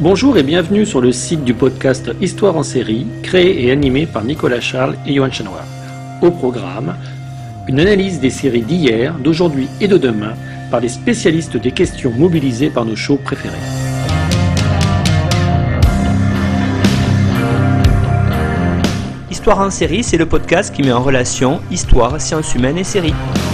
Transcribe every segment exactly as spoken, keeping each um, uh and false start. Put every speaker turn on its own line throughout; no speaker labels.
Bonjour et bienvenue sur le site du podcast Histoire en série, créé et animé par Nicolas Charles et Johan Chanoir. Au programme, une analyse des séries d'hier, d'aujourd'hui et de demain par les spécialistes des questions mobilisées par nos shows préférés.
Histoire en série, c'est le podcast qui met en relation histoire, sciences humaines et séries.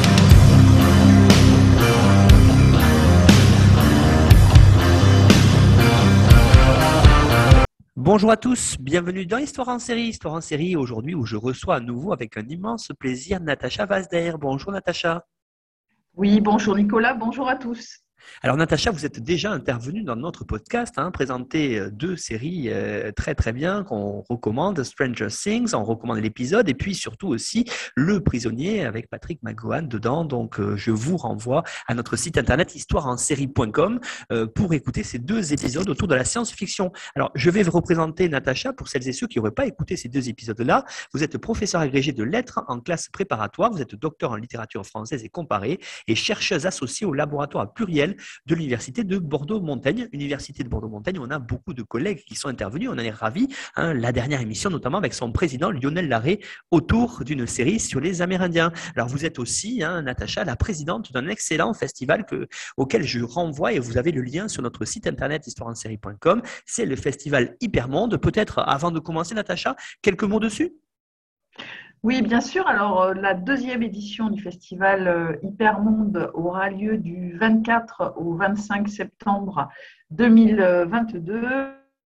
Bonjour à tous, bienvenue dans Histoire en série. Histoire en série aujourd'hui où je reçois à nouveau avec un immense plaisir Natacha Vazder. Bonjour Natacha.
Oui, bonjour Nicolas, bonjour à tous.
Alors Natacha, vous êtes déjà intervenue dans notre podcast, hein, présenter deux séries euh, très très bien qu'on recommande, Stranger Things, on recommande l'épisode et puis surtout aussi Le Prisonnier avec Patrick McGowan dedans. Donc euh, je vous renvoie à notre site internet histoire en série point com euh, pour écouter ces deux épisodes autour de la science-fiction. Alors je vais vous représenter Natacha pour celles et ceux qui n'auraient pas écouté ces deux épisodes-là. Vous êtes professeur agrégé de lettres en classe préparatoire, vous êtes docteur en littérature française et comparée et chercheuse associée au laboratoire pluriel de l'Université de Bordeaux-Montaigne. Université de Bordeaux-Montaigne, on a beaucoup de collègues qui sont intervenus, on en est ravis. Hein, la dernière émission, notamment avec son président Lionel Larrey, autour d'une série sur les Amérindiens. Alors vous êtes aussi, hein, Natacha, la présidente d'un excellent festival que, auquel je renvoie et vous avez le lien sur notre site internet histoire en série point com. C'est le festival Hypermonde. Peut-être, avant de commencer, Natacha, quelques mots dessus ?
Oui, bien sûr. Alors, la deuxième édition du festival Hypermonde aura lieu du vingt-quatre au vingt-cinq septembre deux mille vingt-deux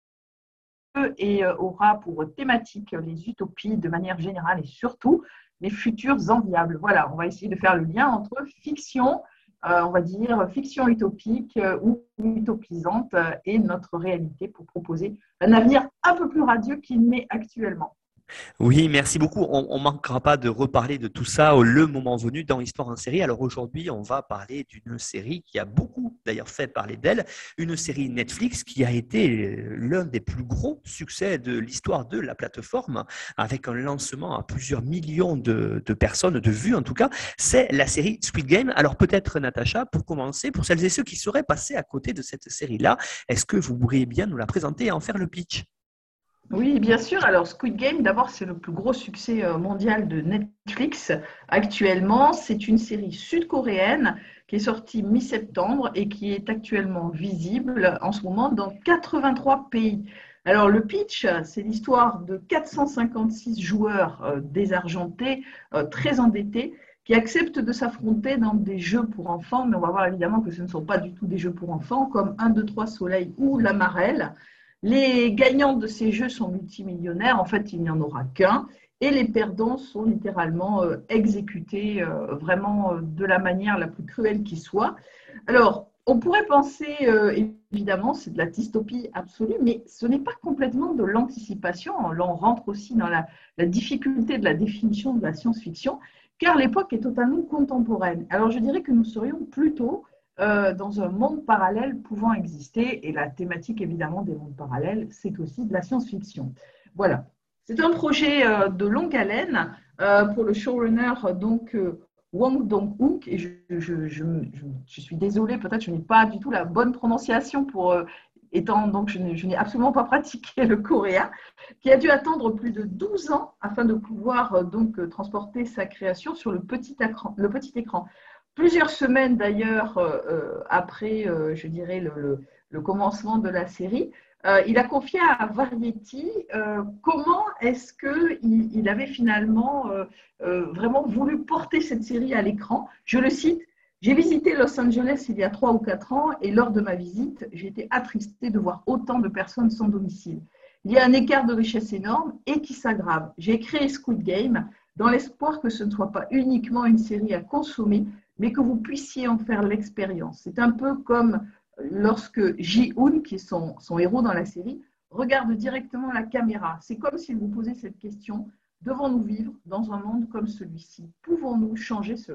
et aura pour thématique les utopies de manière générale et surtout les futurs enviables. Voilà, on va essayer de faire le lien entre fiction, euh, on va dire fiction utopique ou utopisante et notre réalité pour proposer un avenir un peu plus radieux qu'il n'est actuellement.
Oui, merci beaucoup. On ne manquera pas de reparler de tout ça au le moment venu dans Histoire en série. Alors aujourd'hui, on va parler d'une série qui a beaucoup d'ailleurs fait parler d'elle, une série Netflix qui a été l'un des plus gros succès de l'histoire de la plateforme, avec un lancement à plusieurs millions de, de personnes, de vues en tout cas. C'est la série Squid Game. Alors peut-être Natacha, pour commencer, pour celles et ceux qui seraient passés à côté de cette série-là, est-ce que vous pourriez bien nous la présenter et en faire le pitch ?
Oui, bien sûr. Alors, Squid Game, d'abord, c'est le plus gros succès mondial de Netflix actuellement. C'est une série sud-coréenne qui est sortie mi-septembre et qui est actuellement visible en ce moment dans quatre-vingt-trois pays. Alors, le pitch, c'est l'histoire de quatre cent cinquante-six joueurs désargentés, très endettés, qui acceptent de s'affronter dans des jeux pour enfants. Mais on va voir évidemment que ce ne sont pas du tout des jeux pour enfants, comme un, deux, trois Soleil ou La Marelle. Les gagnants de ces jeux sont multimillionnaires. En fait, il n'y en aura qu'un. Et les perdants sont littéralement euh, exécutés euh, vraiment euh, de la manière la plus cruelle qui soit. Alors, on pourrait penser, euh, évidemment, c'est de la dystopie absolue, mais ce n'est pas complètement de l'anticipation. Là, on rentre aussi dans la, la difficulté de la définition de la science-fiction, car l'époque est totalement contemporaine. Alors, je dirais que nous serions plutôt Euh, dans un monde parallèle pouvant exister. Et la thématique, évidemment, des mondes parallèles, c'est aussi de la science-fiction. Voilà. C'est un projet euh, de longue haleine euh, pour le showrunner donc, euh, Wang Dong-hook. Et je, je, je, je, je suis désolée, peut-être je n'ai pas du tout la bonne prononciation pour, euh, étant donc je n'ai, je n'ai absolument pas pratiqué le coréen, qui a dû attendre plus de douze ans afin de pouvoir euh, donc transporter sa création sur le petit écran. Le petit écran. Plusieurs semaines d'ailleurs euh, après, euh, je dirais, le, le, le commencement de la série, euh, il a confié à Variety euh, comment est-ce qu'il il avait finalement euh, euh, vraiment voulu porter cette série à l'écran. Je le cite, « J'ai visité Los Angeles il y a trois ou quatre ans et lors de ma visite, j'ai été attristée de voir autant de personnes sans domicile. Il y a un écart de richesse énorme et qui s'aggrave. J'ai créé Squid Game dans l'espoir que ce ne soit pas uniquement une série à consommer, mais que vous puissiez en faire l'expérience. » C'est un peu comme lorsque Ji-hoon, qui est son, son héros dans la série, regarde directement la caméra. C'est comme s'il vous posait cette question, devons-nous vivre dans un monde comme celui-ci ? Pouvons-nous changer cela ?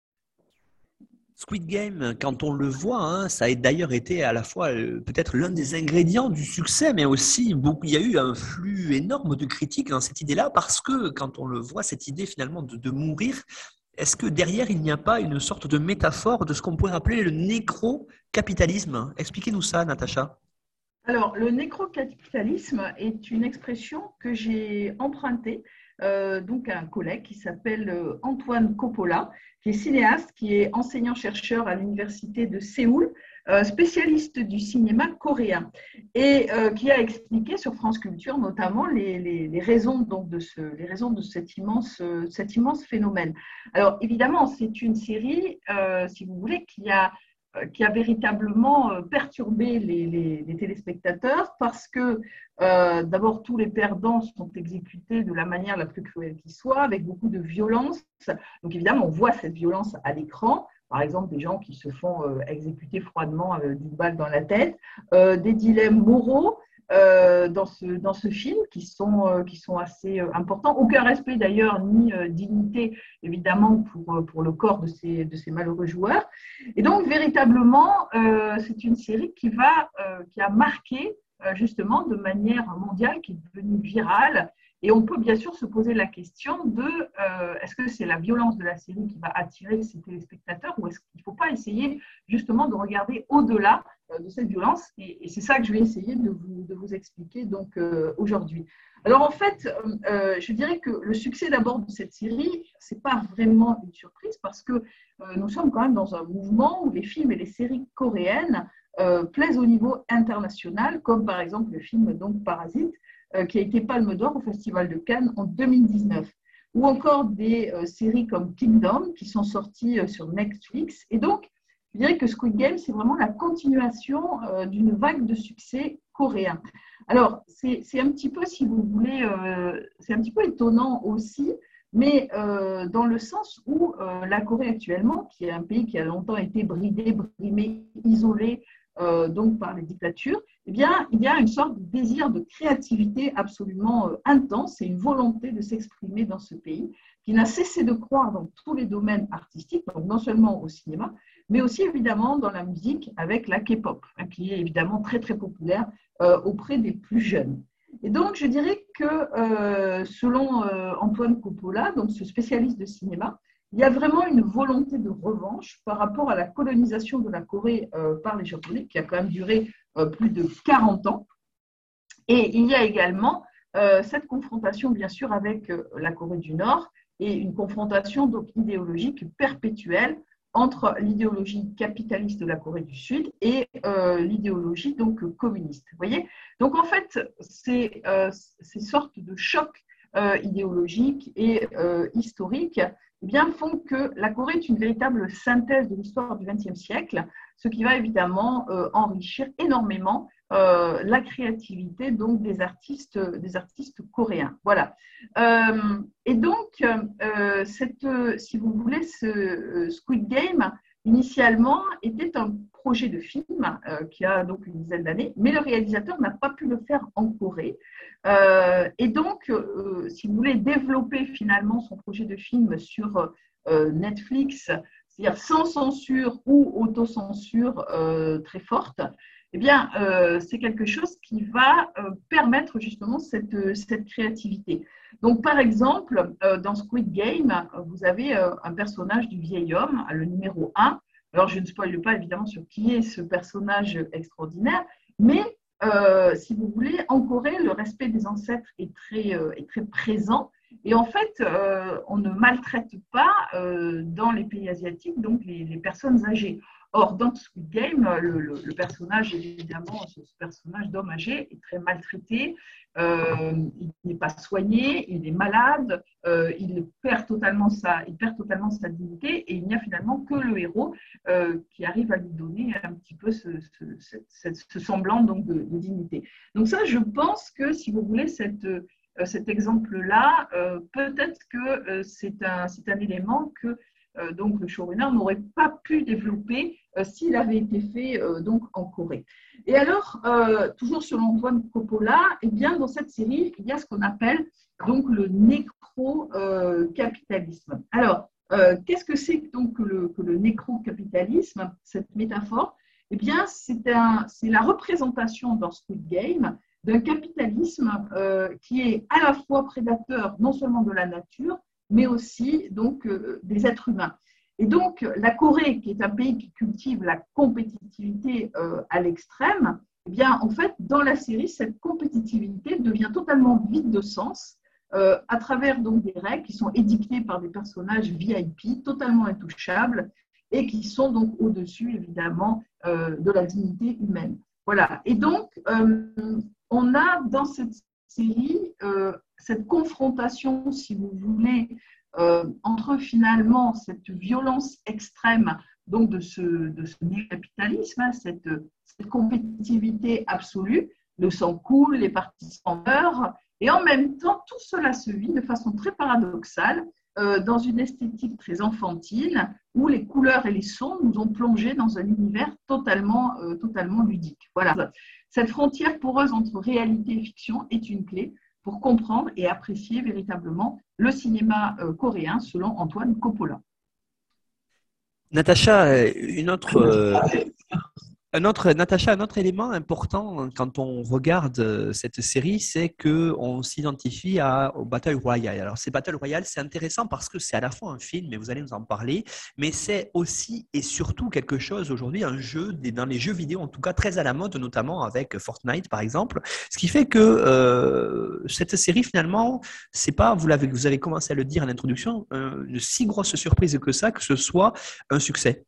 Squid Game, quand on le voit, hein, ça a d'ailleurs été à la fois euh, peut-être l'un des ingrédients du succès, mais aussi beaucoup, il y a eu un flux énorme de critiques dans cette idée-là, parce que quand on le voit, cette idée finalement de, de mourir, est-ce que derrière, il n'y a pas une sorte de métaphore de ce qu'on pourrait appeler le nécro-capitalisme ? Expliquez-nous ça, Natacha.
Alors, le nécrocapitalisme est une expression que j'ai empruntée euh, donc à un collègue qui s'appelle euh, Antoine Coppola, qui est cinéaste, qui est enseignant-chercheur à l'université de Séoul, euh, spécialiste du cinéma coréen, et euh, qui a expliqué sur France Culture notamment les, les, les raisons, donc, de, ce, les raisons de cet immense, euh, cet immense phénomène. Alors, évidemment, c'est une série, euh, si vous voulez, qui a qui a véritablement perturbé les, les, les téléspectateurs parce que euh, d'abord tous les perdants sont exécutés de la manière la plus cruelle qui soit, avec beaucoup de violence. Donc évidemment, on voit cette violence à l'écran. Par exemple, des gens qui se font euh, exécuter froidement avec une balle dans la tête, euh, des dilemmes moraux euh, dans, ce, dans ce film qui sont, euh, qui sont assez euh, importants. Aucun respect d'ailleurs, ni euh, dignité évidemment pour, pour le corps de ces, de ces malheureux joueurs. Et donc, véritablement, euh, c'est une série qui, va, euh, qui a marqué euh, justement de manière mondiale, qui est devenue virale. Et on peut bien sûr se poser la question de euh, est-ce que c'est la violence de la série qui va attirer ses téléspectateurs ou est-ce qu'il ne faut pas essayer justement de regarder au-delà euh, de cette violence. Et, et c'est ça que je vais essayer de vous, de vous expliquer donc euh, aujourd'hui. Alors en fait, euh, je dirais que le succès d'abord de cette série, ce n'est pas vraiment une surprise parce que euh, nous sommes quand même dans un mouvement où les films et les séries coréennes euh, plaisent au niveau international, comme par exemple le film donc, Parasite, euh, qui a été Palme d'Or au Festival de Cannes en deux mille dix-neuf, ou encore des euh, séries comme Kingdom qui sont sorties euh, sur Netflix. Et donc, je dirais que Squid Game, c'est vraiment la continuation euh, d'une vague de succès coréen. Alors, c'est un petit peu, si vous voulez, euh, c'est un petit peu étonnant aussi, mais euh, dans le sens où euh, la Corée actuellement, qui est un pays qui a longtemps été bridé, brimé, isolé euh, donc par les dictatures, eh bien, il y a une sorte de désir de créativité absolument euh, intense et une volonté de s'exprimer dans ce pays qui n'a cessé de croire dans tous les domaines artistiques, donc non seulement au cinéma, mais aussi évidemment dans la musique avec la K-pop, hein, qui est évidemment très très populaire euh, auprès des plus jeunes. Et donc, je dirais que euh, selon euh, Antoine Coppola, donc ce spécialiste de cinéma, il y a vraiment une volonté de revanche par rapport à la colonisation de la Corée euh, par les Japonais, qui a quand même duré euh, plus de quarante ans. Et il y a également euh, cette confrontation, bien sûr, avec euh, la Corée du Nord, et une confrontation donc, idéologique perpétuelle entre l'idéologie capitaliste de la Corée du Sud et euh, l'idéologie donc communiste. Vous voyez ? Donc en fait, ces, euh, ces sortes de chocs euh, idéologiques et euh, historiques eh bien, font que la Corée est une véritable synthèse de l'histoire du vingtième siècle, ce qui va évidemment euh, enrichir énormément euh, la créativité donc, des, artistes, des artistes coréens. Voilà. Euh, et donc, euh, cette, si vous voulez, ce euh, Squid Game, initialement, était un projet de film euh, qui a donc une dizaine d'années, mais le réalisateur n'a pas pu le faire en Corée. Euh, et donc, euh, si vous voulez développer finalement son projet de film sur euh, Netflix, c'est-à-dire sans censure ou autocensure euh, très forte, eh bien, euh, c'est quelque chose qui va euh, permettre justement cette, cette créativité. Donc, par exemple, euh, dans Squid Game, vous avez euh, un personnage du vieil homme, le numéro un. Alors, je ne spoile pas évidemment sur qui est ce personnage extraordinaire, mais euh, si vous voulez, en Corée, le respect des ancêtres est très, euh, est très présent. Et en fait, euh, on ne maltraite pas euh, dans les pays asiatiques donc les, les personnes âgées. Or, dans Squid Game, le, le, le personnage, évidemment, ce, ce personnage d'homme âgé est très maltraité, euh, il n'est pas soigné, il est malade, euh, il, perd totalement sa, il perd totalement sa dignité et il n'y a finalement que le héros euh, qui arrive à lui donner un petit peu ce, ce, ce, ce semblant donc, de, de dignité. Donc ça, je pense que, si vous voulez, cette... cet exemple-là, euh, peut-être que euh, c'est un, c'est un élément que euh, donc, le showrunner n'aurait pas pu développer euh, s'il avait été fait euh, donc, en Corée. Et alors, euh, toujours selon Antoine Coppola, eh bien, dans cette série, il y a ce qu'on appelle donc, le nécro-capitalisme. Euh, alors, euh, qu'est-ce que c'est donc que le, que le nécro-capitalisme, cette métaphore ? Eh bien, c'est un, c'est la représentation dans Squid Game d'un capitalisme euh, qui est à la fois prédateur non seulement de la nature, mais aussi donc, euh, des êtres humains. Et donc, la Corée, qui est un pays qui cultive la compétitivité euh, à l'extrême, Eh bien, en fait, dans la série, cette compétitivité devient totalement vide de sens euh, à travers donc des règles qui sont édictées par des personnages V I P totalement intouchables et qui sont donc au-dessus, évidemment, euh, de la dignité humaine. Voilà. Et donc, euh, on a dans cette série euh, cette confrontation, si vous voulez, euh, entre finalement cette violence extrême donc de ce, de ce capitalisme, hein, cette, cette compétitivité absolue, le sang coule, les participants meurent, et en même temps, tout cela se vit de façon très paradoxale euh, dans une esthétique très enfantine où les couleurs et les sons nous ont plongés dans un univers totalement, euh, totalement ludique. Voilà. Cette frontière poreuse entre réalité et fiction est une clé pour comprendre et apprécier véritablement le cinéma euh, coréen selon Antoine Coppola.
Natacha, une autre, euh, un autre, Natacha, un autre élément important quand on regarde cette série, c'est qu'on s'identifie à, au Battle Royale. Alors, ces Battle Royale, c'est intéressant parce que c'est à la fois un film, mais vous allez nous en parler, mais c'est aussi et surtout quelque chose aujourd'hui, un jeu, dans les jeux vidéo en tout cas, très à la mode, notamment avec Fortnite par exemple. Ce qui fait que euh, cette série, finalement, c'est pas, vous, l'avez, vous avez commencé à le dire à l'introduction, euh, une si grosse surprise que ça, que ce soit un succès.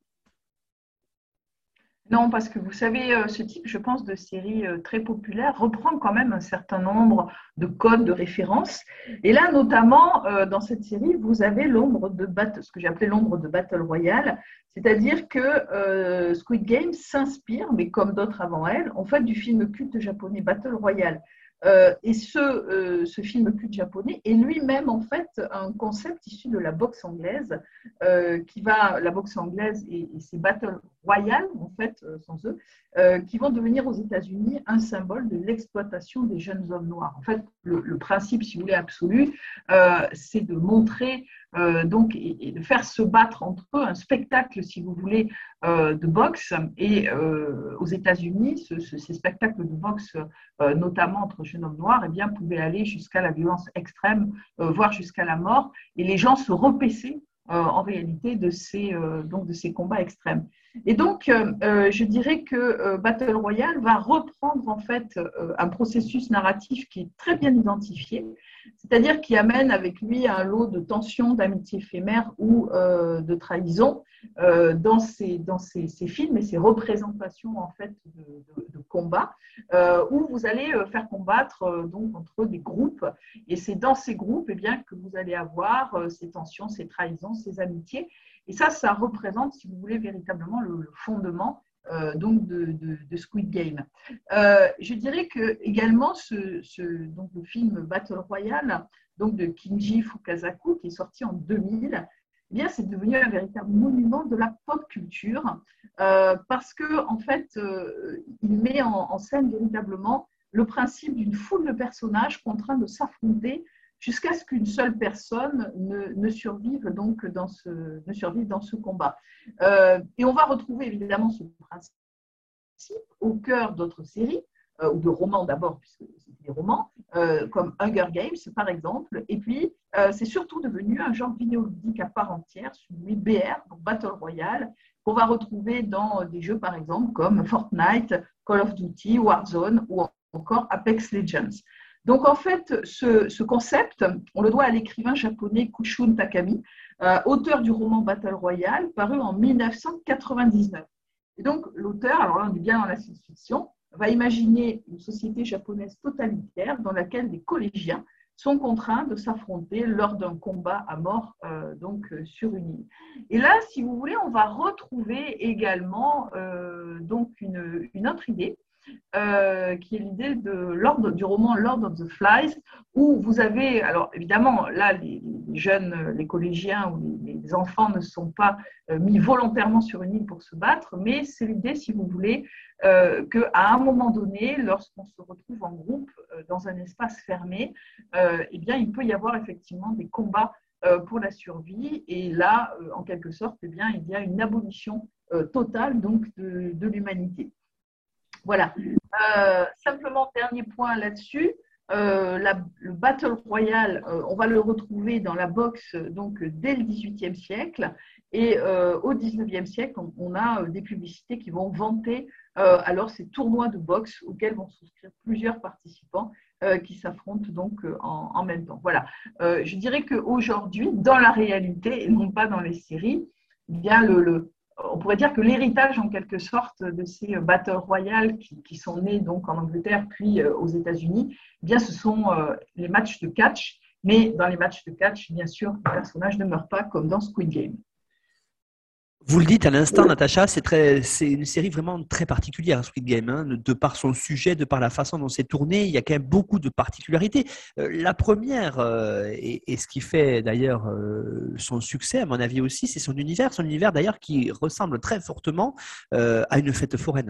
Non, parce que vous savez, ce type, je pense, de série très populaire reprend quand même un certain nombre de codes, de références. Et là, notamment, dans cette série, vous avez l'ombre de Battle, ce que j'ai appelé l'ombre de Battle Royale, c'est-à-dire que euh, Squid Game s'inspire, mais comme d'autres avant elle, en fait, du film culte japonais Battle Royale. Euh, et ce, euh, ce film culte japonais est lui-même en fait un concept issu de la boxe anglaise, euh, qui va, la boxe anglaise et, et ses battle royales en fait, euh, sans eux, euh, qui vont devenir aux États-Unis un symbole de l'exploitation des jeunes hommes noirs. En fait, le, le principe, si vous voulez, absolu, euh, c'est de montrer euh, donc et, et de faire se battre entre eux un spectacle, si vous voulez, euh, de boxe. Et euh, aux États-Unis, ce, ce, ces spectacles de boxe, euh, notamment entre jeunes hommes noirs, eh bien, pouvaient aller jusqu'à la violence extrême, euh, voire jusqu'à la mort. Et les gens se repaissaient euh, en réalité de ces, euh, donc de ces combats extrêmes. Et donc, euh, je dirais que euh, Battle Royale va reprendre en fait euh, un processus narratif qui est très bien identifié, c'est-à-dire qui amène avec lui un lot de tensions, d'amitié éphémère ou euh, de trahison euh, dans, ces, dans ces, ces films et ces représentations en fait de, de, de combats, euh, où vous allez faire combattre euh, donc entre des groupes, et c'est dans ces groupes eh bien, que vous allez avoir euh, ces tensions, ces trahisons, ces amitiés. Et ça, ça représente, si vous voulez, véritablement le, le fondement euh, donc de, de, de Squid Game. Euh, je dirais que également ce, ce donc le film Battle Royale, donc de Kinji Fukasaku, qui est sorti en deux mille, eh bien, c'est devenu un véritable monument de la pop culture euh, parce que en fait, euh, il met en, en scène véritablement le principe d'une foule de personnages contraints de s'affronter jusqu'à ce qu'une seule personne ne, ne, survive donc dans ce, ne survive dans ce combat. Euh, et on va retrouver évidemment ce principe au cœur d'autres séries, euh, ou de romans d'abord, puisque c'était des romans, euh, comme Hunger Games par exemple. Et puis, euh, c'est surtout devenu un genre vidéoludique à part entière, celui B R, donc Battle Royale, qu'on va retrouver dans des jeux par exemple comme Fortnite, Call of Duty, Warzone ou encore Apex Legends. Donc, en fait, ce, ce, concept, on le doit à l'écrivain japonais Kushun Takami, euh, auteur du roman Battle Royale, paru en mille neuf cent quatre-vingt-dix-neuf. Et donc, l'auteur, alors là, on est bien dans la science-fiction, va imaginer une société japonaise totalitaire dans laquelle des collégiens sont contraints de s'affronter lors d'un combat à mort euh, donc, euh, sur une île. Et là, si vous voulez, on va retrouver également euh, donc une, une autre idée, Euh, qui est l'idée de Lord, du roman Lord of the Flies, où vous avez, alors évidemment, là, les, les jeunes, les collégiens ou les, les enfants ne sont pas euh, mis volontairement sur une île pour se battre, mais c'est l'idée, si vous voulez, euh, qu'à un moment donné, lorsqu'on se retrouve en groupe euh, dans un espace fermé, euh, eh bien, il peut y avoir effectivement des combats euh, pour la survie, et là, euh, en quelque sorte, eh bien, il y a une abolition euh, totale donc, de, de l'humanité. Voilà. Euh, simplement, dernier point là-dessus. Euh, la, le Battle Royale, euh, on va le retrouver dans la boxe donc, dès le dix-huitième siècle. Et euh, au dix-neuvième siècle, on, on a euh, des publicités qui vont vanter euh, alors ces tournois de boxe auxquels vont souscrire plusieurs participants euh, qui s'affrontent donc euh, en, en même temps. Voilà. Euh, je dirais qu'aujourd'hui, dans la réalité, et non pas dans les séries, eh bien le, le on pourrait dire que l'héritage, en quelque sorte, de ces Battle Royale qui, qui sont nés donc en Angleterre puis euh, aux États-Unis, eh bien, ce sont euh, les matchs de catch. Mais dans les matchs de catch, bien sûr, les personnages ne meurent pas comme dans Squid Game.
Vous le dites à l'instant, Natacha, c'est, très, c'est une série vraiment très particulière, Squid Game, hein, de par son sujet, de par la façon dont c'est tourné, il y a quand même beaucoup de particularités. Euh, la première, euh, et, et ce qui fait d'ailleurs euh, son succès, à mon avis aussi, c'est son univers, son univers d'ailleurs qui ressemble très fortement euh, à une fête foraine.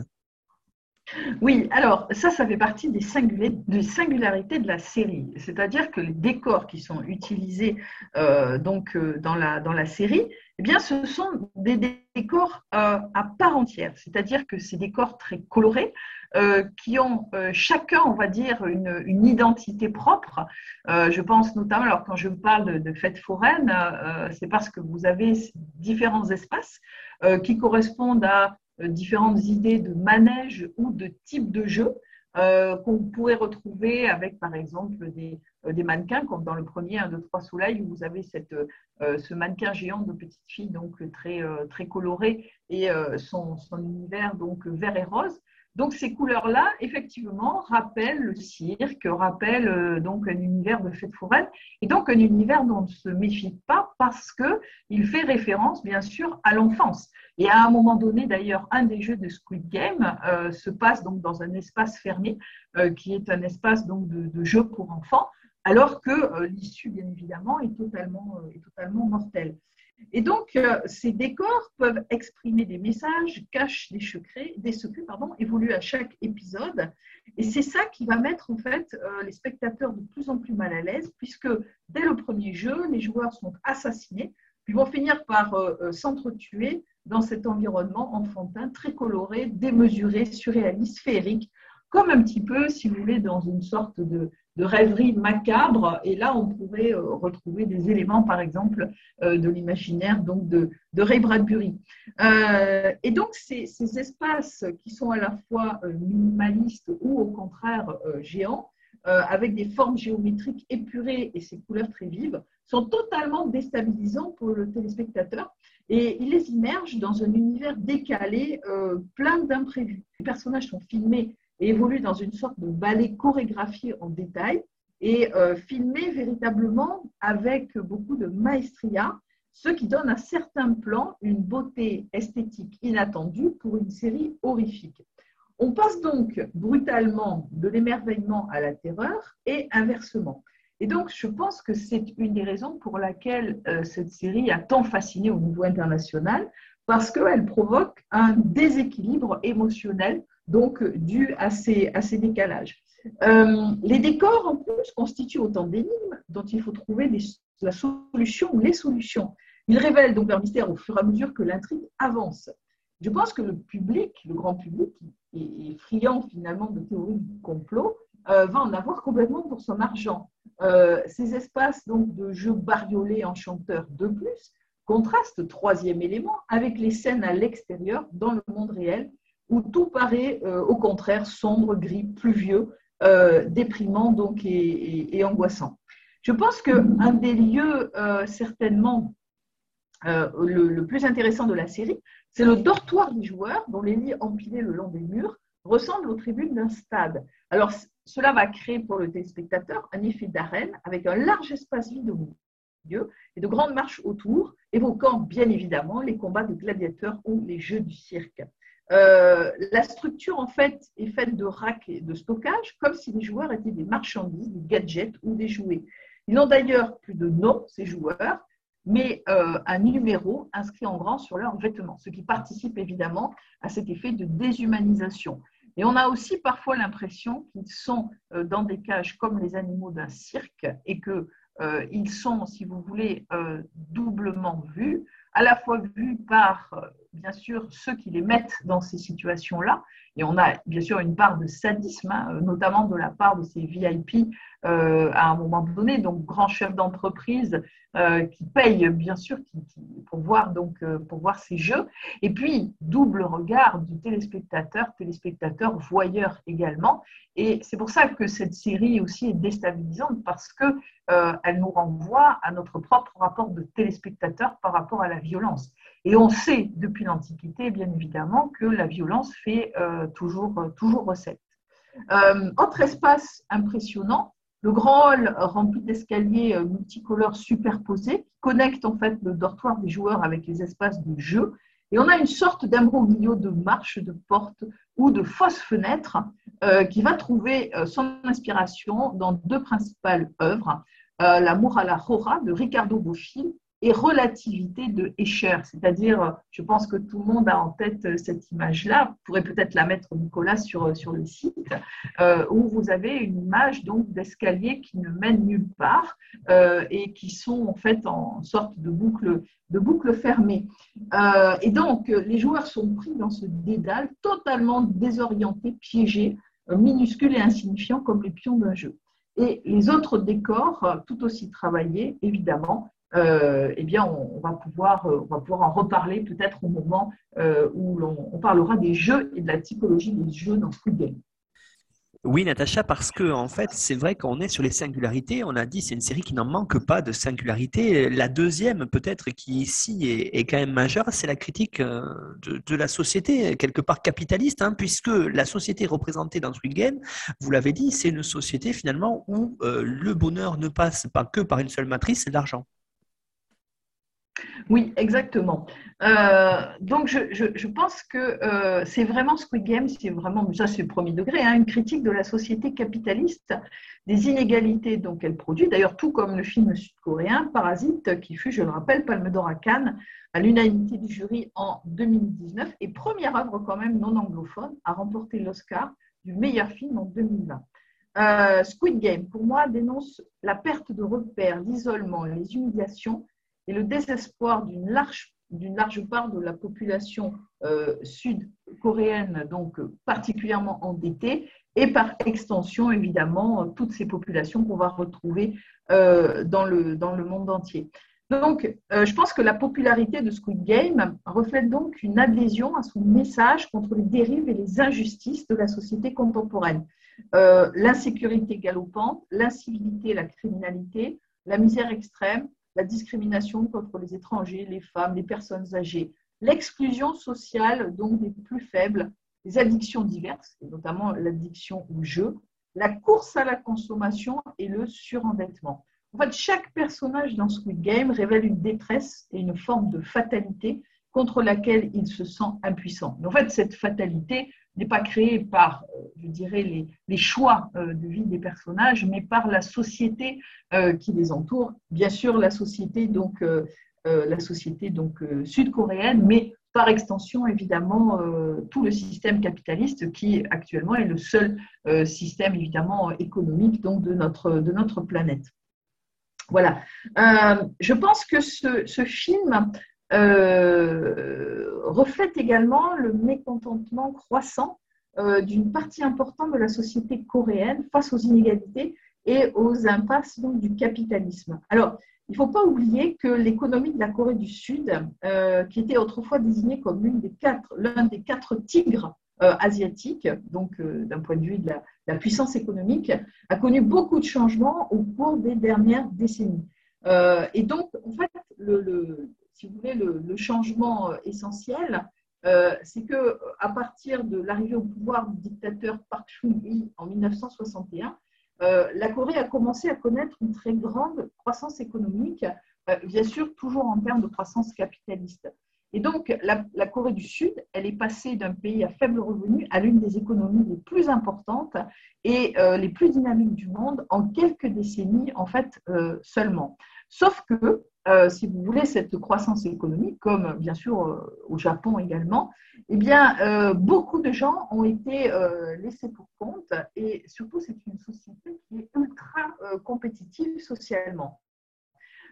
Oui, alors ça, ça fait partie des, singularités, des singularités de la série. C'est-à-dire que les décors qui sont utilisés euh, donc, euh, dans, la, dans la série, eh bien, ce sont des décors euh, à part entière. C'est-à-dire que ces décors très colorés, euh, qui ont euh, chacun, on va dire, une, une identité propre. Euh, je pense notamment, alors quand je parle de, de fête foraine, euh, c'est parce que vous avez différents espaces euh, qui correspondent à différentes idées de manège ou de type de jeu euh, qu'on pourrait retrouver avec, par exemple, des, euh, des mannequins, comme dans le premier un, deux, trois soleils, où vous avez cette, euh, ce mannequin géant de petite fille donc, très, euh, très coloré et euh, son, son univers donc, vert et rose. Donc, ces couleurs-là, effectivement, rappellent le cirque, rappellent euh, donc un univers de fête foraine, et donc un univers dont on ne se méfie pas parce qu'il fait référence, bien sûr, à l'enfance. Et à un moment donné, d'ailleurs, un des jeux de Squid Game euh, se passe donc dans un espace fermé, euh, qui est un espace donc de, de jeu pour enfants, alors que euh, l'issue, bien évidemment, est totalement, euh, est totalement mortelle. Et donc, euh, ces décors peuvent exprimer des messages, cachent des secrets, des secrets pardon, évoluent à chaque épisode. Et c'est ça qui va mettre en fait euh, les spectateurs de plus en plus mal à l'aise, puisque dès le premier jeu, les joueurs sont assassinés, puis vont finir par euh, s'entretuer dans cet environnement enfantin, très coloré, démesuré, surréaliste, féerique, comme un petit peu, si vous voulez, dans une sorte de, de rêverie macabre. Et là, on pourrait euh, retrouver des éléments, par exemple, euh, de l'imaginaire donc de, de Ray Bradbury. Euh, et donc, ces, ces espaces qui sont à la fois euh, minimalistes ou au contraire euh, géants, euh, avec des formes géométriques épurées et ces couleurs très vives, sont totalement déstabilisants pour le téléspectateur. Et il les immerge dans un univers décalé, euh, plein d'imprévus. Les personnages sont filmés et évoluent dans une sorte de ballet chorégraphié en détail et euh, filmés véritablement avec beaucoup de maestria, ce qui donne à certains plans une beauté esthétique inattendue pour une série horrifique. On passe donc brutalement de l'émerveillement à la terreur et inversement. Et donc, je pense que c'est une des raisons pour laquelle euh, cette série a tant fasciné au niveau international, parce qu'elle provoque un déséquilibre émotionnel, donc dû à ces, à ces décalages. Euh, les décors, en plus, constituent autant d'énigmes dont il faut trouver des, la solution ou les solutions. Ils révèlent donc leur mystère au fur et à mesure que l'intrigue avance. Je pense que le public, le grand public, est, est friand finalement de théories du complot, euh, va en avoir complètement pour son argent. Euh, ces espaces donc, de jeux bariolés enchanteurs de plus contrastent, troisième élément, avec les scènes à l'extérieur, dans le monde réel, où tout paraît euh, au contraire sombre, gris, pluvieux, euh, déprimant donc, et, et, et angoissant. Je pense qu'un des lieux euh, certainement euh, le, le plus intéressant de la série, c'est le dortoir des joueurs, dont les lits empilés le long des murs ressemblent aux tribunes d'un stade. Alors, cela va créer pour le téléspectateur un effet d'arène avec un large espace vide au milieu et de grandes marches autour, évoquant bien évidemment les combats de gladiateurs ou les jeux du cirque. Euh, la structure, en fait, est faite de racks et de stockage, comme si les joueurs étaient des marchandises, des gadgets ou des jouets. Ils n'ont d'ailleurs plus de nom, ces joueurs, mais euh, un numéro inscrit en grand sur leurs vêtements, ce qui participe évidemment à cet effet de déshumanisation. Et on a aussi parfois l'impression qu'ils sont euh, dans des cages comme les animaux d'un cirque et qu'ils euh, sont, si vous voulez, euh, doublement vus, à la fois vus par, euh, bien sûr, ceux qui les mettent dans ces situations-là Et on a bien sûr une part de sadisme, hein, notamment de la part de ces V I P euh, à un moment donné, donc grands chefs d'entreprise euh, qui payent bien sûr qui, qui, pour, voir, donc, euh, pour voir ces jeux. Et puis, double regard du téléspectateur, téléspectateur voyeur également. Et c'est pour ça que cette série aussi est déstabilisante parce qu'elle euh, nous renvoie à notre propre rapport de téléspectateur par rapport à la violence. Et on sait depuis l'Antiquité, bien évidemment, que la violence fait euh, toujours, toujours recette. Euh, autre espace impressionnant, le grand hall rempli d'escaliers multicolores superposés qui connectent en fait le dortoir des joueurs avec les espaces de jeu. Et on a une sorte d'imbroglio de marches, de portes ou de fausses fenêtres euh, qui va trouver euh, son inspiration dans deux principales œuvres, euh, L'amour à la Jora de Ricardo Bofill et Relativité de Escher. C'est-à-dire, je pense que tout le monde a en tête cette image-là. Vous pourrez peut-être la mettre, Nicolas, sur, sur le site, euh, où vous avez une image donc d'escaliers qui ne mènent nulle part euh, et qui sont en fait en sorte de boucle, de boucle fermée. Euh, et donc, les joueurs sont pris dans ce dédale totalement désorientés, piégés, euh, minuscules et insignifiants comme les pions d'un jeu. Et les autres décors, tout aussi travaillés, évidemment, Euh, eh bien, on, on, va pouvoir, on va pouvoir en reparler peut-être au moment euh, où l'on on parlera des jeux et de la typologie des jeux dans Squid Game.
Oui, Natacha, parce que en fait, c'est vrai qu'on est sur les singularités. On a dit c'est une série qui n'en manque pas de singularités. La deuxième, peut-être, qui ici est, est quand même majeure, c'est la critique de, de la société, quelque part capitaliste, hein, puisque la société représentée dans Squid Game, vous l'avez dit, c'est une société finalement où euh, le bonheur ne passe pas que par une seule matrice, c'est l'argent.
Oui, exactement. Euh, donc, je, je, je pense que euh, c'est vraiment Squid Game, c'est vraiment, ça c'est le premier degré, hein, une critique de la société capitaliste, des inégalités donc qu'elle produit, d'ailleurs tout comme le film sud-coréen Parasite, qui fut, je le rappelle, Palme d'Or à Cannes, à l'unanimité du jury en deux mille dix-neuf, et première œuvre quand même non anglophone à remporter l'Oscar du meilleur film en deux mille vingt. Euh, Squid Game, pour moi, dénonce la perte de repères, l'isolement, les humiliations et le désespoir d'une large, d'une large part de la population euh, sud-coréenne, donc euh, particulièrement endettée, et par extension, évidemment, euh, toutes ces populations qu'on va retrouver euh, dans, le, dans le monde entier. Donc, euh, je pense que la popularité de Squid Game reflète donc une adhésion à son message contre les dérives et les injustices de la société contemporaine. Euh, l'insécurité galopante, l'incivilité, la criminalité, la misère extrême, la discrimination contre les étrangers, les femmes, les personnes âgées, l'exclusion sociale donc des plus faibles, les addictions diverses, et notamment l'addiction au jeu, la course à la consommation et le surendettement. En fait, chaque personnage dans Squid Game révèle une détresse et une forme de fatalité contre laquelle il se sent impuissant. Mais en fait, cette fatalité n'est pas créée par, je dirais, les, les choix de vie des personnages, mais par la société euh, qui les entoure. Bien sûr, la société, donc, euh, la société donc, euh, sud-coréenne, mais par extension, évidemment, euh, tout le système capitaliste qui, actuellement, est le seul euh, système, évidemment, économique donc, de, notre, de notre planète. Voilà. Euh, je pense que ce, ce film euh, reflète également le mécontentement croissant euh, d'une partie importante de la société coréenne face aux inégalités et aux impasses donc, du capitalisme. Alors, il ne faut pas oublier que l'économie de la Corée du Sud, euh, qui était autrefois désignée comme l'une des quatre, l'un des quatre tigres euh, asiatiques, donc euh, d'un point de vue de la, la puissance économique, a connu beaucoup de changements au cours des dernières décennies. Euh, et donc, en fait, le, le, si vous voulez, le, le changement essentiel, euh, c'est qu'à partir de l'arrivée au pouvoir du dictateur Park Chung-hee en mille neuf cent soixante et un, euh, la Corée a commencé à connaître une très grande croissance économique, euh, bien sûr toujours en termes de croissance capitaliste. Et donc, la, la Corée du Sud, elle est passée d'un pays à faible revenu à l'une des économies les plus importantes et euh, les plus dynamiques du monde en quelques décennies, en fait, euh, seulement. Sauf que, euh, si vous voulez, cette croissance économique, comme bien sûr euh, au Japon également, eh bien, euh, beaucoup de gens ont été euh, laissés pour compte et surtout, c'est une société qui est ultra euh, compétitive socialement.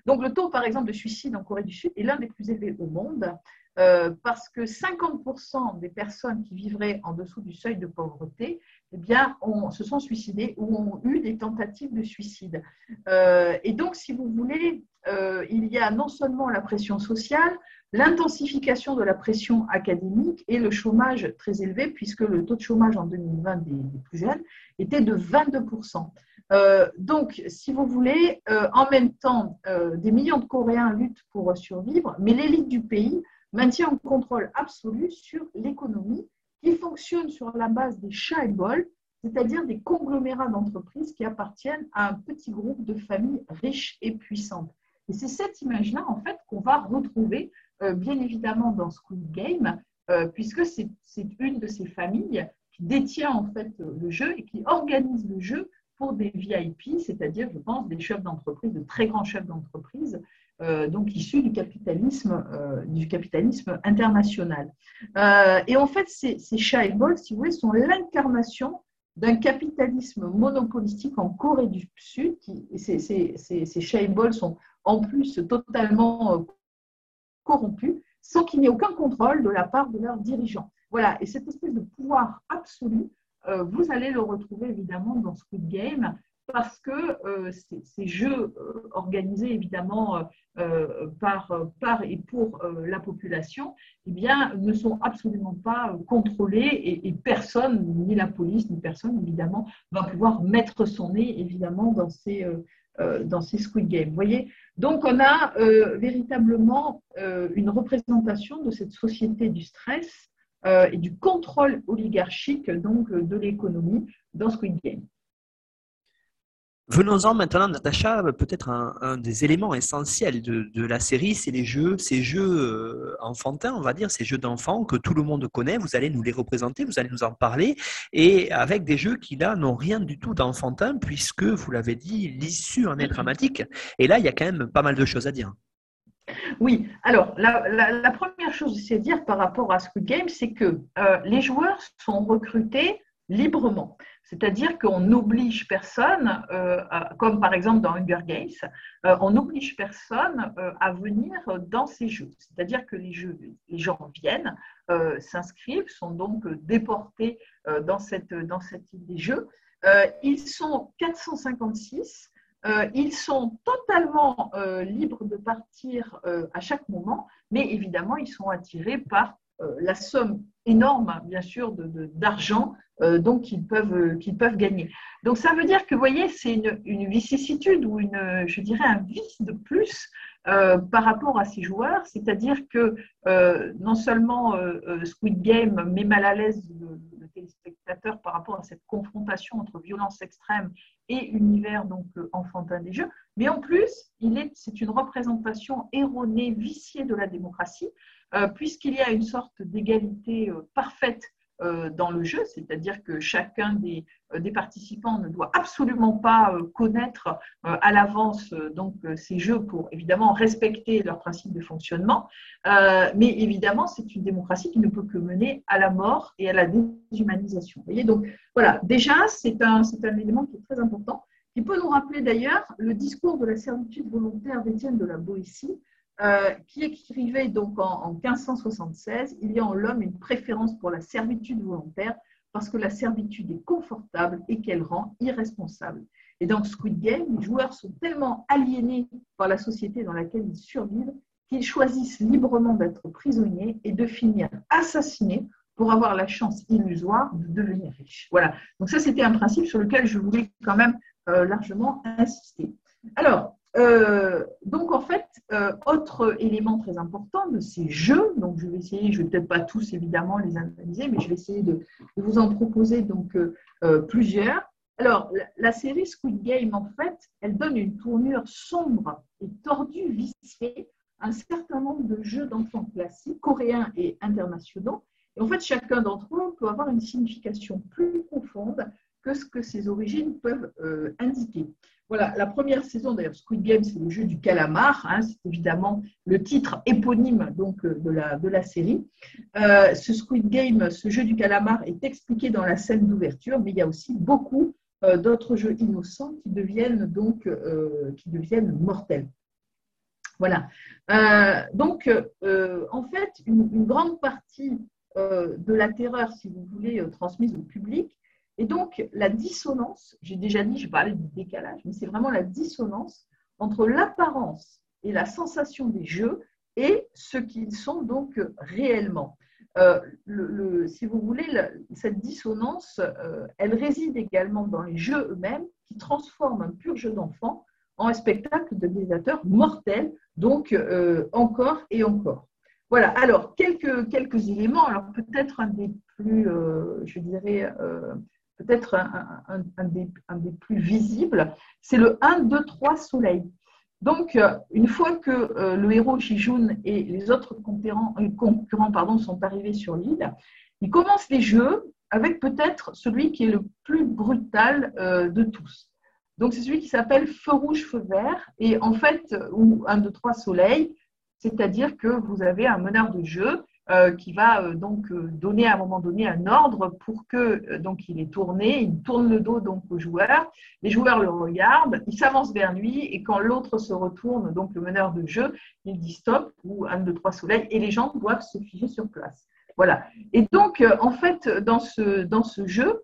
Donc, le taux, par exemple, de suicide en Corée du Sud est l'un des plus élevés au monde euh, parce que cinquante pour cent des personnes qui vivraient en dessous du seuil de pauvreté eh bien, on, se sont suicidées ou ont eu des tentatives de suicide. Euh, et donc, si vous voulez, euh, il y a non seulement la pression sociale, l'intensification de la pression académique et le chômage très élevé, puisque le taux de chômage en deux mille vingt des, des plus jeunes était de vingt-deux pour cent. Euh, donc, si vous voulez, euh, en même temps, euh, des millions de Coréens luttent pour survivre, mais l'élite du pays maintient un contrôle absolu sur l'économie qui fonctionne sur la base des chaebols, c'est-à-dire des conglomérats d'entreprises qui appartiennent à un petit groupe de familles riches et puissantes. Et c'est cette image-là, en fait, qu'on va retrouver, euh, bien évidemment, dans Squid Game, euh, puisque c'est, c'est une de ces familles qui détient, en fait, le jeu et qui organise le jeu pour des V I P, c'est-à-dire, je pense, des chefs d'entreprise, de très grands chefs d'entreprise, euh, donc issus du capitalisme, euh, du capitalisme international. Euh, et en fait, ces, ces chaebols, si vous voulez, sont l'incarnation d'un capitalisme monopolistique en Corée du Sud. Qui, ces, ces, ces, ces chaebols sont en plus totalement corrompus, sans qu'il n'y ait aucun contrôle de la part de leurs dirigeants. Voilà, et cette espèce de pouvoir absolu, euh, vous allez le retrouver évidemment dans Squid Game, parce que euh, ces, ces jeux euh, organisés évidemment euh, par, par et pour euh, la population, eh bien, ne sont absolument pas contrôlés et, et personne, ni la police, ni personne évidemment, va pouvoir mettre son nez évidemment dans ces, euh, euh, dans ces Squid Games. Vous voyez ? Donc, on a euh, véritablement euh, une représentation de cette société du stress euh, et du contrôle oligarchique donc, de l'économie dans Squid Game.
Venons-en maintenant, Natacha, peut-être un, un des éléments essentiels de, de la série, c'est les jeux, ces jeux enfantins, on va dire, ces jeux d'enfants que tout le monde connaît. Vous allez nous les représenter, vous allez nous en parler, et avec des jeux qui là n'ont rien du tout d'enfantin, puisque, vous l'avez dit, l'issue en est dramatique. Et là, il y a quand même pas mal de choses à dire.
Oui, alors la, la, la première chose à dire par rapport à Squid Game, c'est que euh, les joueurs sont recrutés librement. C'est-à-dire qu'on n'oblige personne, euh, à, comme par exemple dans Hunger Games, euh, on n'oblige personne euh, à venir dans ces jeux. C'est-à-dire que les, jeux, les gens viennent, euh, s'inscrivent, sont donc déportés euh, dans, cette, dans cette île des jeux. Euh, ils sont quatre cent cinquante-six. Euh, ils sont totalement euh, libres de partir euh, à chaque moment, mais évidemment, ils sont attirés par euh, la somme énorme, bien sûr, de, de, d'argent euh, donc qu'ils peuvent, euh, qu'ils peuvent gagner. Donc, ça veut dire que, vous voyez, c'est une, une vicissitude ou, une, je dirais, un vice de plus euh, par rapport à ces joueurs, c'est-à-dire que euh, non seulement euh, Squid Game met mal à l'aise le, le téléspectateur par rapport à cette confrontation entre violence extrême et univers donc enfantin des jeux, mais en plus, il est, c'est une représentation erronée, viciée de la démocratie, euh, puisqu'il y a une sorte d'égalité euh, parfaite euh, dans le jeu, c'est-à-dire que chacun des, euh, des participants ne doit absolument pas euh, connaître euh, à l'avance euh, donc euh, ces jeux pour évidemment respecter leurs principes de fonctionnement, euh, mais évidemment, c'est une démocratie qui ne peut que mener à la mort et à la déshumanisation. Vous voyez, donc voilà, déjà, c'est un, c'est un élément qui est très important, qui peut nous rappeler d'ailleurs le discours de la servitude volontaire d'Étienne de la Boétie, euh, qui écrivait donc en, en quinze cent soixante-seize, il y a en l'homme une préférence pour la servitude volontaire parce que la servitude est confortable et qu'elle rend irresponsable. Et dans Squid Game, les joueurs sont tellement aliénés par la société dans laquelle ils survivent qu'ils choisissent librement d'être prisonniers et de finir assassinés pour avoir la chance illusoire de devenir riche. Voilà. Donc ça, c'était un principe sur lequel je voulais quand même euh, largement insister. Alors, euh, donc en fait, euh, autre élément très important de ces jeux, donc je vais essayer, je ne vais peut-être pas tous évidemment les analyser, mais je vais essayer de, de vous en proposer donc euh, euh, plusieurs. Alors, la, la série Squid Game, en fait, elle donne une tournure sombre et tordue, viciée, à un certain nombre de jeux d'enfants classiques, coréens et internationaux. Et en fait, chacun d'entre eux peut avoir une signification plus profonde que ce que ses origines peuvent euh, indiquer. Voilà, la première saison, d'ailleurs, Squid Game, c'est le jeu du calamar, hein, c'est évidemment le titre éponyme donc, de, la, de la série. Euh, ce Squid Game, ce jeu du calamar est expliqué dans la scène d'ouverture, mais il y a aussi beaucoup euh, d'autres jeux innocents qui deviennent, donc, euh, qui deviennent mortels. Voilà. Euh, donc, euh, en fait, une, une grande partie euh, de la terreur, si vous voulez, euh, transmise au public, et donc la dissonance, j'ai déjà dit, je parlais du décalage, mais c'est vraiment la dissonance entre l'apparence et la sensation des jeux et ce qu'ils sont donc réellement. Euh, le, le, si vous voulez, le, cette dissonance, euh, elle réside également dans les jeux eux-mêmes qui transforment un pur jeu d'enfant en un spectacle de gladiateurs mortel, donc euh, encore et encore. Voilà, alors quelques, quelques éléments, alors peut-être un des plus, euh, je dirais, euh, peut-être un, un, un, des, un des plus visibles, c'est le un, deux, trois soleil. Donc, une fois que euh, le héros Ji-Jun et les autres concurrents, concurrents pardon, sont arrivés sur l'île, ils commencent les jeux avec peut-être celui qui est le plus brutal euh, de tous. Donc, c'est celui qui s'appelle feu rouge, feu vert, et en fait, ou un, deux, trois soleil, c'est-à-dire que vous avez un meneur de jeu euh, qui va euh, donc euh, donner à un moment donné un ordre pour que euh, donc il est tourné, il tourne le dos donc au joueur, les joueurs le regardent, il s'avance vers lui et quand l'autre se retourne, donc le meneur de jeu, il dit stop ou un, deux, trois soleil et les gens doivent se figer sur place. Voilà. Et donc euh, en fait dans ce dans ce jeu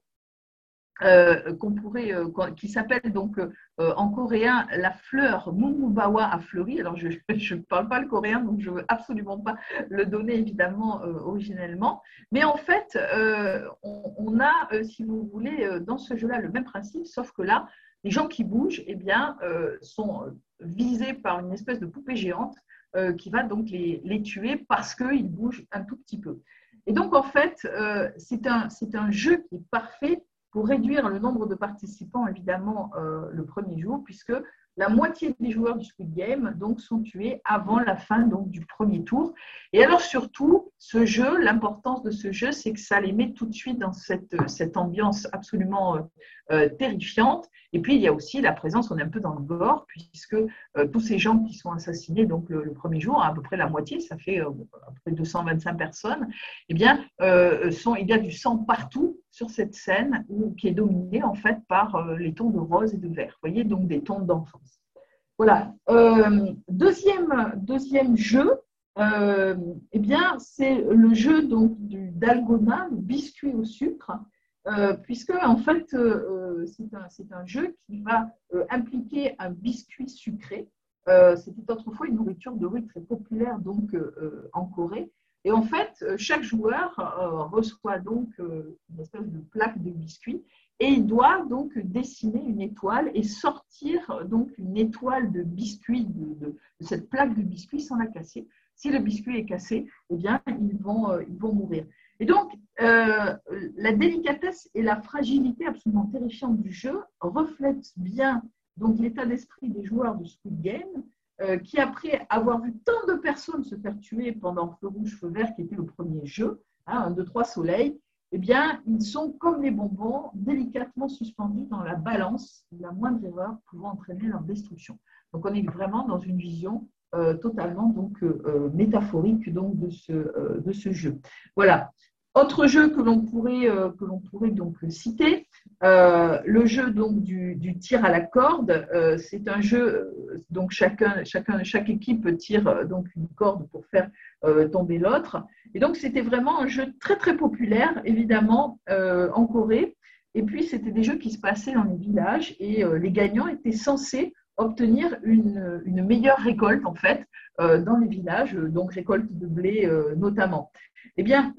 Euh, qu'on pourrait, euh, qui s'appelle donc euh, en coréen la fleur Mumubawa a fleuri. Alors je ne parle pas le coréen, donc je ne veux absolument pas le donner évidemment euh, originellement. Mais en fait, euh, on, on a, euh, si vous voulez, euh, dans ce jeu-là le même principe, sauf que là, les gens qui bougent eh bien, euh, sont visés par une espèce de poupée géante euh, qui va donc les, les tuer parce qu'ils bougent un tout petit peu. Et donc en fait, euh, c'est un, c'est un jeu qui est parfait pour réduire le nombre de participants, évidemment, euh, le premier jour, puisque la moitié des joueurs du Squid Game donc, sont tués avant la fin donc, du premier tour. Et alors, surtout, ce jeu, l'importance de ce jeu, c'est que ça les met tout de suite dans cette, cette ambiance absolument euh, euh, terrifiante. Et puis, il y a aussi la présence, on est un peu dans le gore, puisque euh, tous ces gens qui sont assassinés donc, le, le premier jour, à peu près la moitié, ça fait euh, à peu près deux cent vingt-cinq personnes, eh bien, euh, sont, il y a du sang partout sur cette scène où, qui est dominée en fait par euh, les tons de rose et de vert. Vous voyez, donc des tons d'enfance. Voilà. Euh, deuxième, deuxième jeu, euh, eh bien, c'est le jeu donc du dalgona, le biscuit au sucre, euh, puisque en fait, euh, c'est un, c'est un jeu qui va euh, impliquer un biscuit sucré. Euh, c'était autrefois une nourriture de rue très populaire donc euh, en Corée. Et en fait, chaque joueur euh, reçoit donc euh, une espèce de plaque de biscuit et il doit donc dessiner une étoile et sortir donc une étoile de biscuit de, de, de cette plaque de biscuit sans la casser. Si le biscuit est cassé, eh bien, ils vont, euh, ils vont mourir. Et donc, euh, la délicatesse et la fragilité absolument terrifiante du jeu reflètent bien donc, l'état d'esprit des joueurs de Squid Game, euh, qui, après avoir vu tant de personnes se faire tuer pendant Feu rouge, feu vert, qui était le premier jeu, hein, un, deux, trois soleils, eh bien, ils sont comme les bonbons, délicatement suspendus dans la balance, la moindre erreur pouvant entraîner leur destruction. Donc, on est vraiment dans une vision euh, totalement donc, euh, métaphorique donc, de, ce, euh, de ce jeu. Voilà. Autre jeu que l'on pourrait, euh, que l'on pourrait donc citer, euh, le jeu donc du, du tir à la corde. Euh, c'est un jeu, euh, donc chacun, chacun, chaque équipe tire euh, donc une corde pour faire euh, tomber l'autre. Et donc c'était vraiment un jeu très très populaire, évidemment, euh, en Corée. Et puis c'était des jeux qui se passaient dans les villages et euh, les gagnants étaient censés obtenir une, une meilleure récolte en fait euh, dans les villages, donc récolte de blé euh, notamment. Eh bien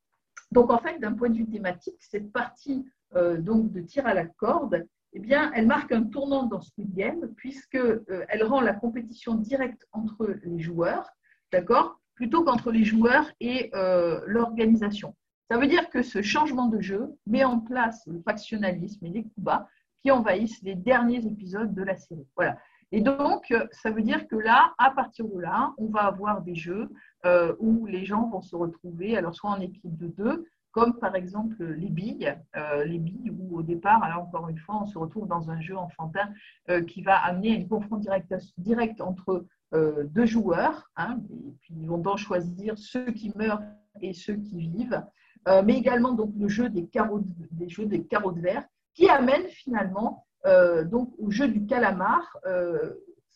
donc, en fait, d'un point de vue thématique, cette partie euh, donc, de tir à la corde, eh bien, elle marque un tournant dans Squid Game, puisqu'elle euh, rend la compétition directe entre les joueurs, d'accord, plutôt qu'entre les joueurs et euh, l'organisation. Ça veut dire que ce changement de jeu met en place le factionnalisme et les coups bas qui envahissent les derniers épisodes de la série. Voilà. Et donc, ça veut dire que là, à partir de là, on va avoir des jeux euh, où les gens vont se retrouver, alors soit en équipe de deux, comme par exemple les billes, euh, les billes où au départ, alors encore une fois, on se retrouve dans un jeu enfantin euh, qui va amener une confrontation directe, directe entre euh, deux joueurs, hein, et puis ils vont donc choisir ceux qui meurent et ceux qui vivent, euh, mais également donc le jeu des carreaux, des jeux des carreaux de verre qui amène finalement Euh, donc au jeu du calamar, euh,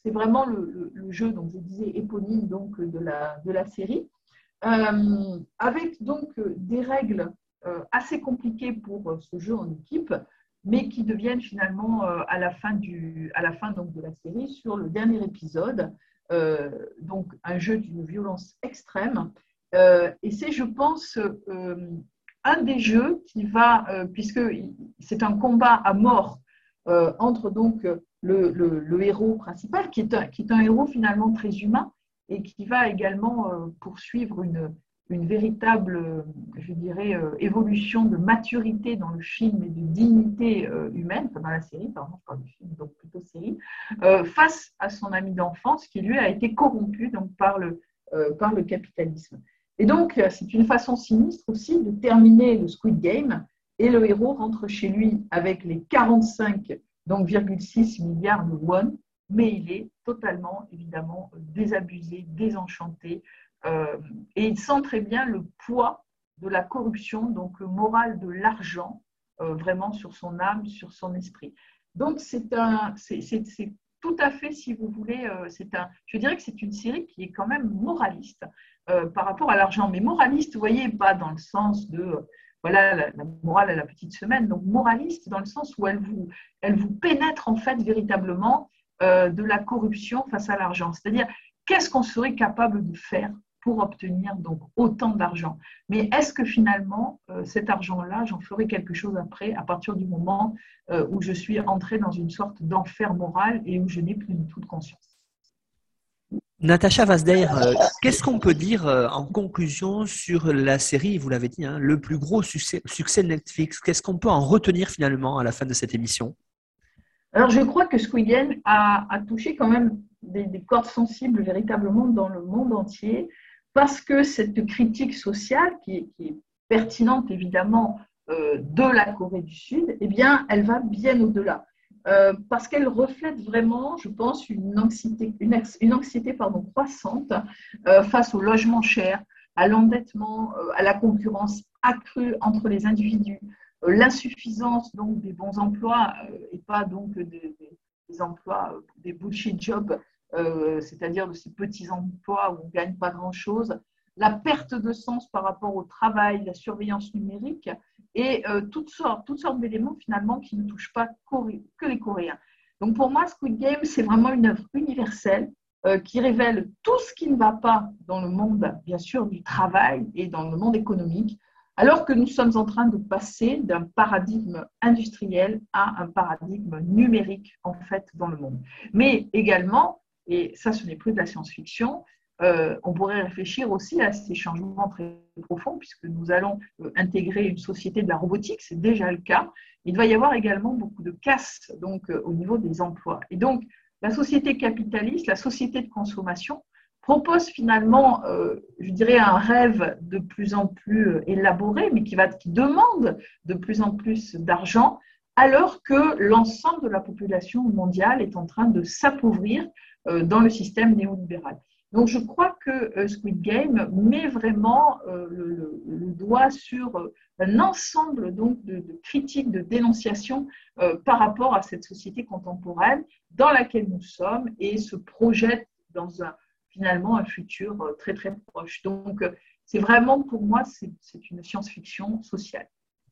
c'est vraiment le, le, le jeu, donc je disais éponyme donc, de, la, de la série, euh, avec donc des règles euh, assez compliquées pour ce jeu en équipe, mais qui deviennent finalement euh, à la fin, du, à la fin donc, de la série, sur le dernier épisode, euh, donc un jeu d'une violence extrême. Euh, et c'est, je pense, euh, un des jeux qui va, euh, puisque c'est un combat à mort euh, entre donc le, le, le héros principal, qui est, un, qui est un héros finalement très humain et qui va également euh, poursuivre une, une véritable, je dirais, euh, évolution de maturité dans le film et de dignité euh, humaine, enfin dans la série, pardon, je parle du film, donc plutôt série, euh, face à son ami d'enfance qui, lui, a été corrompu donc, par, le, euh, par le capitalisme. Et donc, c'est une façon sinistre aussi de terminer le Squid Game et le héros rentre chez lui avec les quarante-cinq virgule six milliards de won, mais il est totalement, évidemment, désabusé, désenchanté, euh, et il sent très bien le poids de la corruption, donc morale de l'argent, euh, vraiment sur son âme, sur son esprit. Donc, c'est, un, c'est, c'est, c'est tout à fait, si vous voulez, euh, c'est un, je dirais que c'est une série qui est quand même moraliste euh, par rapport à l'argent, mais moraliste, vous voyez, pas dans le sens de... Euh, voilà, la, la morale à la petite semaine, donc moraliste dans le sens où elle vous, elle vous pénètre en fait véritablement euh, de la corruption face à l'argent. C'est-à-dire, qu'est-ce qu'on serait capable de faire pour obtenir donc autant d'argent? Mais est-ce que finalement, euh, cet argent-là, j'en ferai quelque chose après, à partir du moment euh, où je suis entrée dans une sorte d'enfer moral et où je n'ai plus du tout de conscience?
Natacha Vazder, euh, qu'est-ce qu'on peut dire euh, en conclusion sur la série, vous l'avez dit, hein, le plus gros succès, succès de Netflix? Qu'est-ce qu'on peut en retenir finalement à la fin de cette émission?
Alors, je crois que Squid Game a, a touché quand même des, des cordes sensibles véritablement dans le monde entier, parce que cette critique sociale, qui est, qui est pertinente évidemment euh, de la Corée du Sud, eh bien, elle va bien au-delà. Euh, parce qu'elle reflète vraiment, je pense, une anxiété, une, une anxiété pardon, croissante euh, face au logement cher, à l'endettement, euh, à la concurrence accrue entre les individus, euh, l'insuffisance donc des bons emplois euh, et pas donc des, des, des emplois, des bullshit jobs, euh, c'est-à-dire de ces petits emplois où on ne gagne pas grand-chose, la perte de sens par rapport au travail, la surveillance numérique et euh, toutes sortes, toutes sortes d'éléments finalement qui ne touchent pas que les Coréens. Donc pour moi, Squid Game, c'est vraiment une œuvre universelle euh, qui révèle tout ce qui ne va pas dans le monde, bien sûr, du travail et dans le monde économique, alors que nous sommes en train de passer d'un paradigme industriel à un paradigme numérique en fait dans le monde. Mais également, et ça ce n'est plus de la science-fiction, Euh, on pourrait réfléchir aussi à ces changements très profonds, puisque nous allons euh, intégrer une société de la robotique, c'est déjà le cas. Il va y avoir également beaucoup de casse donc, euh, au niveau des emplois. Et donc, la société capitaliste, la société de consommation, propose finalement, euh, je dirais, un rêve de plus en plus euh, élaboré, mais qui, va, qui demande de plus en plus d'argent, alors que l'ensemble de la population mondiale est en train de s'appauvrir euh, dans le système néolibéral. Donc, je crois que euh, Squid Game met vraiment euh, le, le, le doigt sur euh, un ensemble donc, de, de critiques, de dénonciations euh, par rapport à cette société contemporaine dans laquelle nous sommes et se projette dans un, finalement un futur euh, très, très proche. Donc, euh, c'est vraiment, pour moi, c'est, c'est une science-fiction sociale.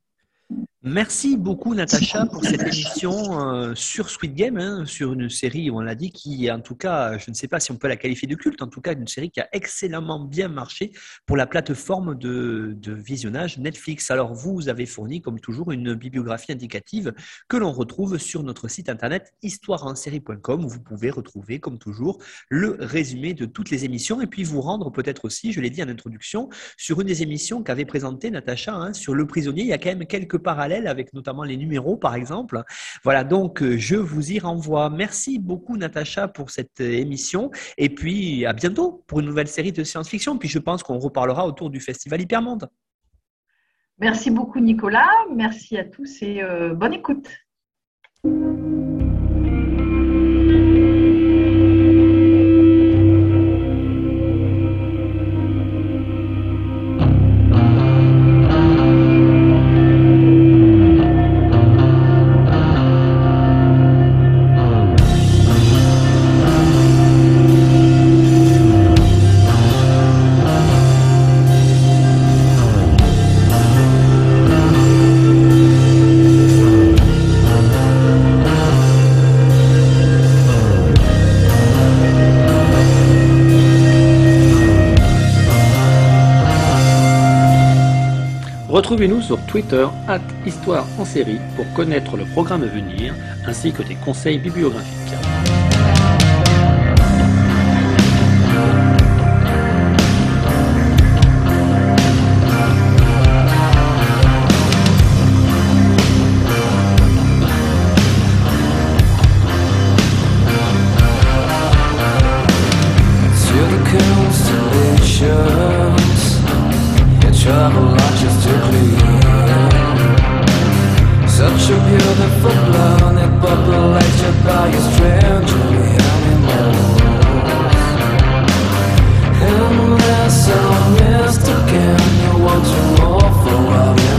Merci beaucoup Natacha pour cette émission euh, sur Squid Game, hein, sur une série, on l'a dit, qui en tout cas, je ne sais pas si on peut la qualifier de culte, en tout cas une série qui a excellemment bien marché pour la plateforme de, de visionnage Netflix. Alors vous, vous avez fourni comme toujours une bibliographie indicative que l'on retrouve sur notre site internet histoire en série point com où vous pouvez retrouver comme toujours le résumé de toutes les émissions et puis vous rendre peut-être aussi, je l'ai dit en introduction, sur une des émissions qu'avait présentée Natacha hein, sur Le Prisonnier. Il y a quand même quelques parallèles avec notamment les numéros par exemple. Voilà, donc je vous y renvoie. Merci beaucoup Natacha pour cette émission et puis à bientôt pour une nouvelle série de science-fiction. Puis je pense qu'on reparlera autour du Festival Hypermonde.
Merci beaucoup Nicolas, merci à tous et euh, bonne écoute.
Retrouvez-nous sur Twitter arobase Histoire en série pour connaître le programme à venir ainsi que des conseils bibliographiques.
Travel launches to clean. Such a beautiful planet populated by a strangely animals. Endless or mystic, and you want to more for our